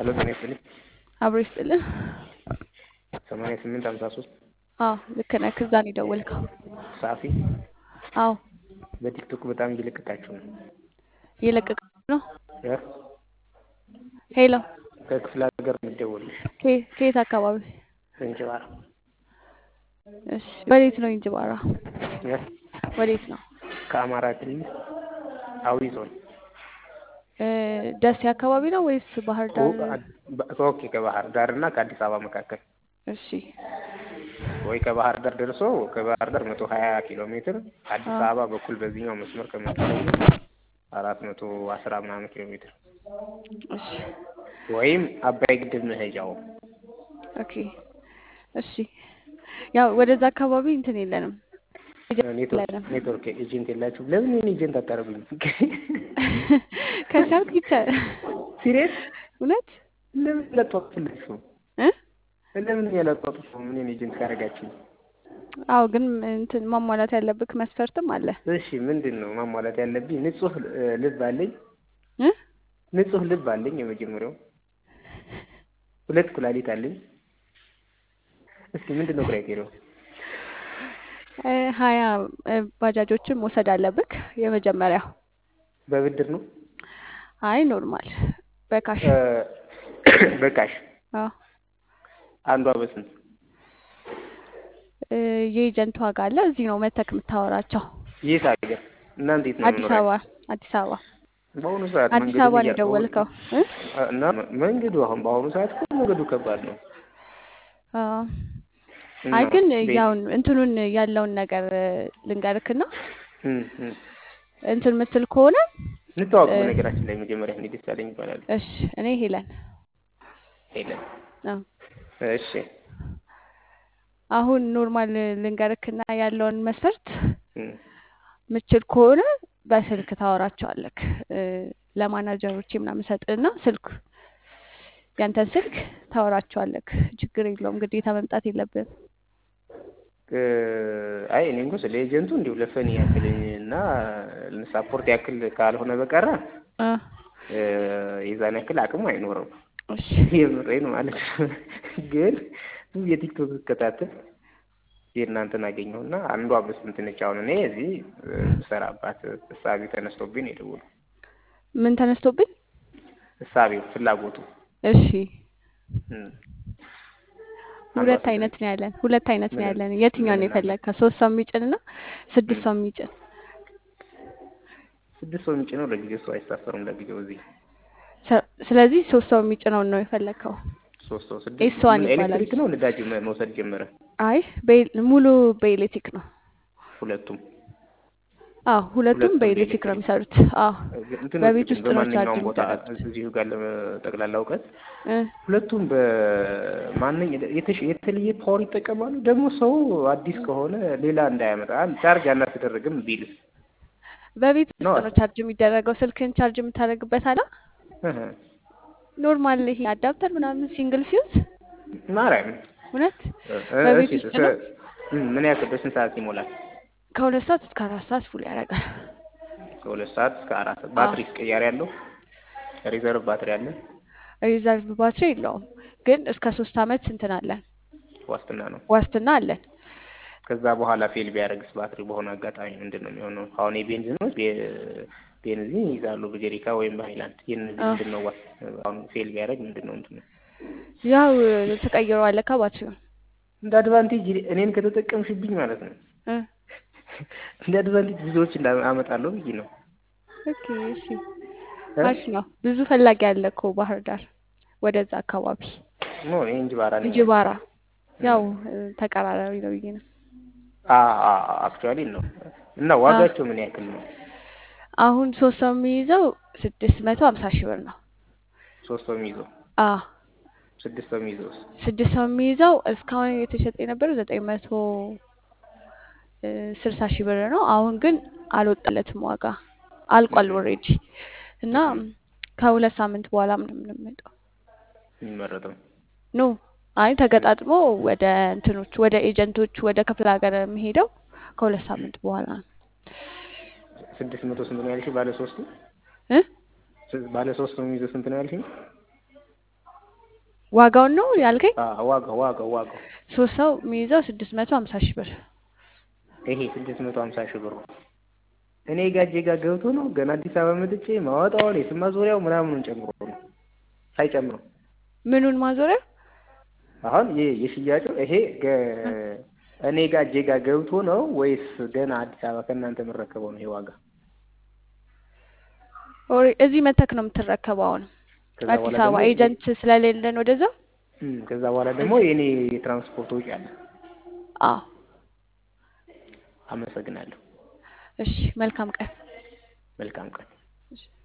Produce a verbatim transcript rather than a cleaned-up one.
ሄሎ ጤና ይስጥልኝ። አብሮ ይስጥልን። ሰማንያ ስምንት ሃምሳ ሶስት አዎ ልክ ነህ። ከዛ ነው የደወልከው? ሳፊ አዎ በቲክቶክ በጣም እየለቀቃችሁ ነው። እየለቀቃችሁ ነው? እ ሄሎ ከክፍለ ሀገር የምትደውልልሽ ከ- ከየት አካባቢ? እንጅባራ እሺ ወዴት ነው እንጅባራ? እ ወዴት ነው? ከአማራ ክልል አዊ ዞን እ ደሴ አካባቢ ነው ወይስ ባህር ኦ ዳር? ኦኬ ከባህር ዳር እና ከአዲስ አበባ መካከል እሺ ወይ ከባህር ዳር ደርሶ ከባህር ዳር መቶ ሀያ ኪሎ ሜትር አዲስ አዎ አበባ በኩል በዚህኛው መስመር ከመጣ ደግሞ አራት መቶ አስራ ምናምን ኪሎ ሜትር እሺ ወይም አባይ ግድብ መሄጃው። ኦኬ እሺ ያው ወደዛ አካባቢ እንትን የለንም ኔትወርክ የለንም። ኔትወርክ ኤጀንት የላችሁ? ለምን የኔ ኤጀንት አታረጉኝ? ከቻልክ ይቻላል። ሲሪየስ እውነት ለምን ለጥፋችሁ? እ ለምን ያላጣጣችሁ? ምን የኔ ኤጀንት ካረጋችሁ? አዎ ግን እንትን ማሟላት ያለብህ መስፈርትም አለ። እሺ ምንድነው ማሟላት ያለብኝ? ንጹህ ልብ አለኝ እ ንጹህ ልብ አለኝ። የመጀመሪያው ሁለት ኩላሊት አለኝ። እስኪ ምንድነው ክራይቴሪያው? እ ሀያ እ ባጃጆችን መውሰድ አለብህ የመጀመሪያው። በብድር ነው? አይ ኖርማል በካሽ። እ በካሽ አዎ አንዷ በስንት? እ የኤጀንት ዋጋ አለ። እዚህ ነው መተክ የምታወራቸው። የት ሀገር? እናንተ የት ነው አዲስ የምኖራችሁ? አበባ አዲስ አበባ በአሁኑ ሰዓት አዲስ መንገዱ አበባ ነው እያ- የደወልከው? እ እና መንገዱ አሁን በአሁኑ ሰዓት እኮ መንገዱ ከባድ ነው። አዎ እና አይ ግን ቤት ያው እንትኑን ያለውን ነገር እ ልንገርክና እም እም እንትን የምትል ከሆነ እንተዋወቅ። እ በነገራችን ላይ መጀመሪያ እኔ ደሳለኝ ይባላል። እሺ እኔ ሄለን። ሄለን አዎ እሺ አሁን ኖርማል ልንገርክና ያለውን መስፈርት እም ምችል ከሆነ በስልክ ታወራቸዋለክ። እ ለማናጀሮቼ ምናምን ሰጥና ስልክ ያንተን ስልክ ታወራቸዋለክ። ችግር የለውም ግዴታ መምጣት የለብህም። እ አይ እኔ እንኳን ስለ ኤጀንቱ እንዲሁ ለፈን ያክልኝ እና ሳፖርት ያክል ካልሆነ በቀረ አ እ የዛን ያክል አቅሙ አይኖርም። እሺ የምሬን ማለት ነው። ግን የቲክቶክ ስከታተል የእናንተን አገኘሁና አንዷ በስንት ነች? አሁን እኔ እዚህ ብሰራባት እሳቤ ተነስቶብኝ ነው የደወልኩት። ምን ተነስቶብኝ? እሳቤው ፍላጎቱ እሺ እም ሁለት አምባሳደር አይነት ነው ያለን። ሁለት አይነት ነው ምን ያለን። የትኛው ምን ነው እና የፈለግከው? ሶስት ሰው የሚጭንና ስድስት እም ሰው የሚጭን? ስድስት ሰው የሚጭነው ለጊዜው ሰው አይሳፈርም። ለጊዜው እዚህ ሰ- ስለዚህ ሶስት ሰው የሚጭነውን ነው የፈለግከው? ሶስት ሰው ስድስት ኤስ ዋን ምን ይባላል ኤሌክትሪክ እሱ። ነው ነዳጅ መ- መውሰድ ጀመረ? አይ በኤል- ሙሉ በኤሌክትሪክ ነው። ሁለቱም አዎ ሁለቱም ሁለቱም በኤሌክትሪክ ነው በኤሌክትሪክ የሚሰሩት። አዎ እንትኖቹ በቤት ግን ውስጥ ነው ቻርጅ በማንኛውም ቦታ የሚደረጉት። እዚሁ ጋር ለጠቅላላ እውቀት እ ሁለቱም በማንኛ የተሽ- የተለየ ፓወር ይጠቀማሉ። ደግሞ ሰው አዲስ ከሆነ ሌላ እንዳያመጣ አንድ ቻርጅ አናስደረግም ቢልስ በቤት ነው? ውስጥ ነው ቻርጅ የሚደረገው። ስልክን ቻርጅ የምታደርግበት አለ። እህ ኖርማል ይሄ አዳፕተር ምናምን ሲንግል ፊውዝ። ማርያም እውነት እ እ በቤት እሺ ውስጥ ስ- ነው። እም ምን ያክል በስንት ሰዓት ይሞላል? ከሁለት ሰዓት እስከ አራት ሰዓት ፉል ያደርጋል። ከሁለት ሰዓት እስከ አራት ሰዓት። አዎ ባትሪ ቅያሬ ያለው ሪዘርቭ ባትሪ አለ? ሪዘርቭ ባትሪ የለውም ግን እስከ ሶስት አመት እንትን አለን ዋስትና ነው? ዋስትና አለን። ከዛ በኋላ ፌል ቢያደርግስ ባትሪ በሆነ አጋጣሚ ምንድን ነው የሚሆነው? አሁን የቤንዚኖች ቤ- ቤንዚን ይይዛሉ በጀሪካ ወይም በሃይላንድ። የእነዚህ አዎ ምንድን ነው ዋስ አሁን ፌል ቢያደርግ ምንድን ነው እንትኑ? ያው ተቀይረዋለካ ባትሪውን እንደ አድቫንቴጅ እኔን ከተጠቀምሽብኝ ማለት ነው እ እንደ አድቫንቴጅ ብዙዎች አመጣለሁ ብዬ ነው። ኦኬ እሺ እ አሪፍ ነው። ብዙ ፈላጊ አለ እኮ ባህር ዳር ወደዛ አካባቢ ኖ እኔ እንጅባራ ነኝ ያለሁት። እንጅባራ ያው እም እ ተቀራራቢ ነው ብዬ ነው። አ አ አክቹአሊ ነው። እና አ ዋጋቸው ምን ያክል ነው? አሁን ሶስት ሰው የሚይዘው ስድስት መቶ ሀምሳ ሺህ ብር ነው። ሶስት ሰው የሚይዘው አ ስድስት ሰው የሚይዘውስ? ስድስት ሰው የሚይዘው እስካሁን የተሸጠ የነበረው ዘጠኝ መቶ እ ስልሳ ሺህ ብር ነው። አሁን ግን አልወጣለትም ዋጋ አልቋል እህ ኦልሬዲ እና እህ ከሁለት ሳምንት በኋላ ምንም ነው የሚመጣው። የሚመረጠው ኖ አይ እም ተገጣጥሞ ወደ እንትኖች ወደ ኤጀንቶች ወደ ክፍለ ሀገር የሚሄደው ከሁለት ሳምንት በኋላ ነው። ስድስት መቶ ስንት ነው ያልሽኝ? ባለ ሶስቱ እ ስ- ባለ ሶስቱ የሚይዘው ስንት ነው ያልሽኝ? ዋጋውን ነው ያልከኝ? አዎ ዋጋው ዋጋው ዋጋው ሶስት ሰው የሚይዘው ስድስት መቶ ሀምሳ ሺህ ብር። ይሄ ስድስት መቶ ሀምሳ ሺህ ብር እኔ ጋጄ ጋር ገብቶ ነው ገና አዲስ አበባ መጥቼ ማወጣውን የስም ማዞሪያው ምናምኑን ጨምሮ ነው ሳይጨምሩ። ምኑን ማዞሪያ? አሁን ይሄ የሽያጩ ይሄ እኔ ጋጄ ጋር ገብቶ ነው ወይስ ገና አዲስ አበባ ከእናንተ የምረከበው ነው ይሄ ዋጋ? ኦሬ እዚህ መተክ ነው የምትረከበው አሁን አዲስ አበባ ኤጀንት ስለሌለን ወደዛ። ከዛ በኋላ ደግሞ የኔ ትራንስፖርት ወጪ አለ። አዎ አመሰግናለሁ። እሺ መልካም ቀን። መልካም ቀን። እሺ